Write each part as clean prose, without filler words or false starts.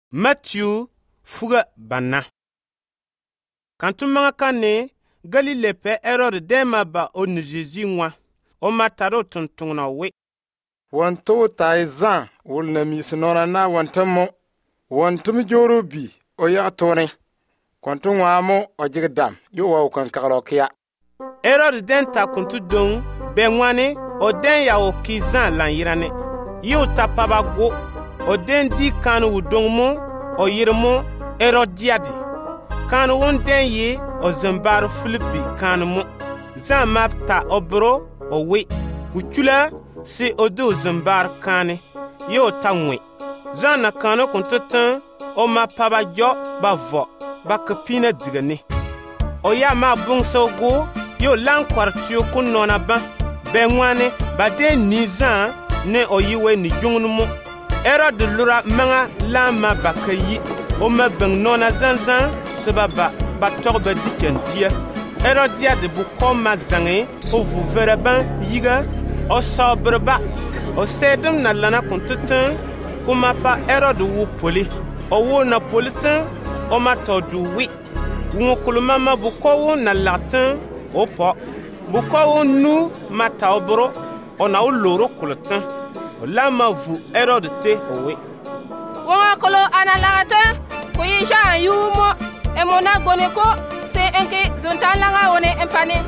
Matthieu fuga banna. Kantu manga kane Galile pe error dema ba o ni Jésus nwa. O mataro tuntungna we. Wanto taizan wul na misinona na wantamo. Wantum jorobi o ya tone. Kwantu ngwamo o jigdam yo wa kan kagalokia. Error denta kuntu don benwane o den ya o kizan lan yirane. Yo tapabago o den di kanu udongmo o yirmo Herodiadi. Kanu won den ye o zambar Filipi kanu mo. Zan mapta obro o we. Kuchula si odo zambar kane. Yo tamwe. Zan na kanu kuntutan o mapaba jo bavo. Bakapina digane. O ya ma bungso go yo lan kwartiyo kun nona ban. Benwane bade nizan ne o yiwe ni jungnumo. Era de lura manga lama bakayi o ma beng nona zanzan sebaba batorba dikendia. Era dia de bukoma zange o vu veraban yiga o sabrba o sedem na lana kuntutan kuma pa era de wu poli o wo na politan o ma todu wi wu kuluma bukowo na latin o po bukowo nu mata obro ona o loro kulutan lama vu error de te owe wonga kolo analata ko yisha yumo e mona goneko se enke zontalanga woni empane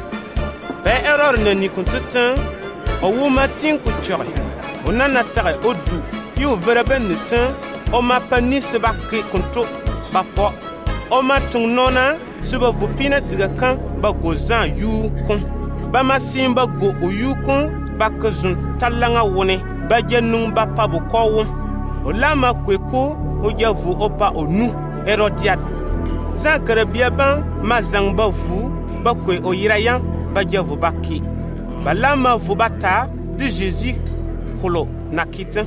be error ne ni kuntutan o wu matin ku chore onana tare odu yu verben nitan o ma pani se bakke kunto bapo o ma tunona suba vu pina tiga kan ba gozan yu kun ba masimba go o yu kun ba kazun talanga woni ba jennung ba pabu kowo o lama kweko o javu opa onu Herodiad zakara biaban mazang ba vu ba kwe o yirayan ba javu baki ba lama vu bata de Jésus kolo nakita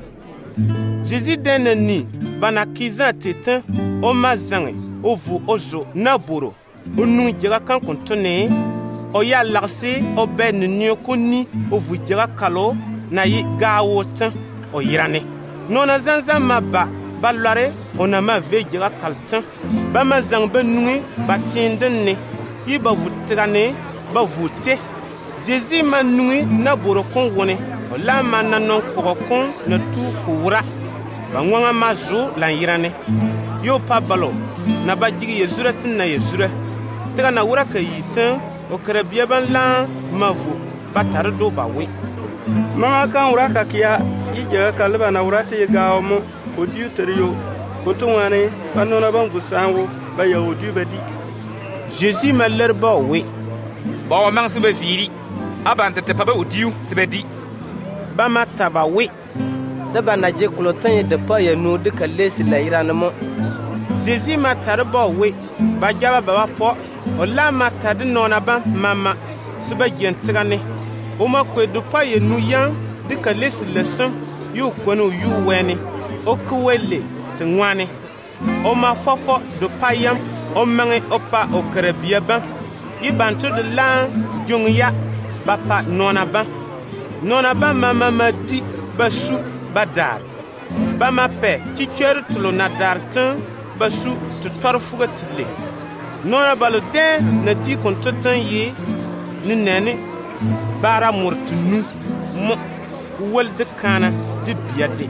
Jésus deneni bana kiza tetan o mazang o vu ozo naboro onu jega kan kontone o ya larse o ben nyo koni o vu jega kalo na yi gawotan o yirane nona zanzan maba balare ona ma vejira kaltan ba mazang benungi batindenne yi ba vutirane ba vute Jésus manungi na borokon woni o la mananon kokon na tu kura ba nwanga mazo la yirane yo pa balo na ba jigi yezuratin na yezura tira na wura ka yitan o karabia ban la mavu batardo ba we mama kan wura ka kiya ije ka leba na wura te gawo mo odiu teriyo kotunwane banona ban gusanwo ba ya odiu badi Jésus malerba we ba wa mang sebe firi abanta te paba odiu sebedi ba mataba we da bana je kulotan de pa ya no de kalesi la iranamo Jésus matarba we ba jaba ba po o la matade nona ban mama seba gentrane o ma kwe du pa ye nuyan de kalesi leson yu kwano yu weni o kuwele tngwane o ma fofo du payam o mange opa o karabia ban ibantu de la jungya bapa nona ban mama mati basu badar ba ma pe chicher tulo na dartan basu tu torfuga tile nona balode na di kontotan ye ni nene bara murtunu mo wal de kana de biate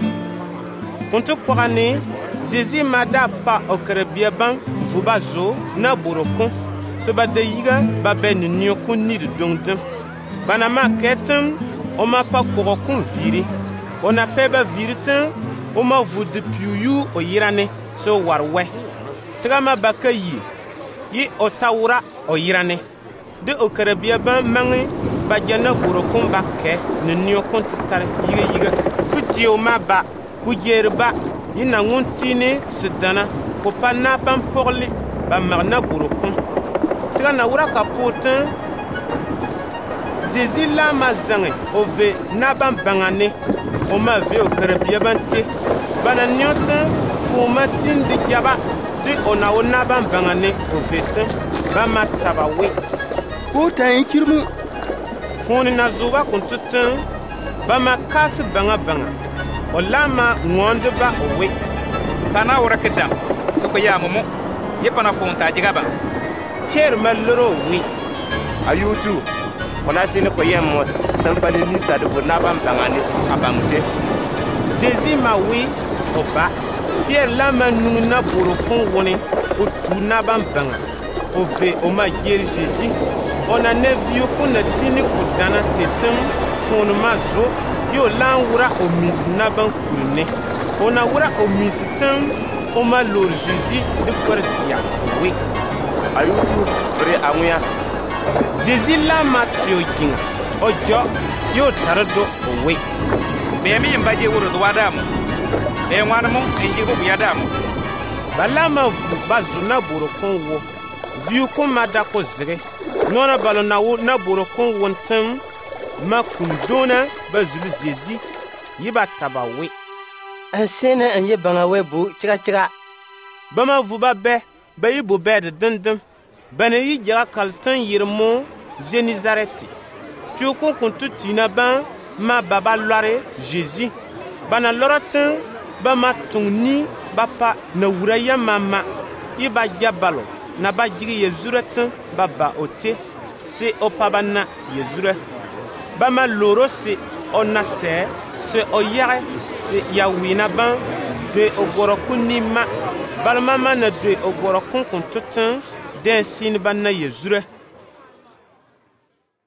konto kwani Jésus mada pa okrabia ban vubazo na borokon so ba de yiga ba ben nyo kunni de dongdem bana ma ketem o ma pa korokon viri on a peba viritan o ma vu de piuyu o yirane so warwe trama bakayi yi otawura o yirane de okrabia ban mangi ba jana borokon bakke ne nyo kontar yiga futi o ma ba kujerba yina ngontine sedana ko panna ban porli ba marna borokon trana wura kapotin Jésus la mazange o ve na ban bangane o ma ve o karabia bante bana nyotan fu matin de jaba de ona o na ban bangane o vetin ba mataba we ko tan kirmu foni na zuba kuntutan ba makas banga o lama ngonde ba we pana wura kedam so ko ya momo ye pana fonta jiga ba ker maloro wi ayutu ona sini ko yem mo sampani ni sa de na bam tangani abamte Jésus ma wi o ba Pierre la manu na boro kon woni o tu na bam banga o ve o ma geri Jésus on a ne viu ko na tini ko dana tetem fonu mazo yo lan wura o mis na ban kurne on a wura o mis tan o ma lor Jésus de kortia oui ayutu pre amuya Jésus la ma tiokin ojo yo tarado o oui be mi mbaje wuro do wadamu be ngwana mo enje ko yadamu balama vu bazuna boro kon wo viu ko mada ko zire nona balona wo na boro kon wontan makundona bazul Jésus yiba tabawe ansene anye banga webu chika bama vu ba be yibo be de dindin bana yi jira kaltan yirmo Zenizareti tu ko kuntu tina ban ma baba lore Jésus bana lorotin ba matuni bapa na wuraya mama iba jabalo na ba jigi yezuretin baba ote se opabana yezure ba ma loro se onase se oyare se yawina ban de ogorokunima balmama na de ogorokun kuntutin den sin banna yezure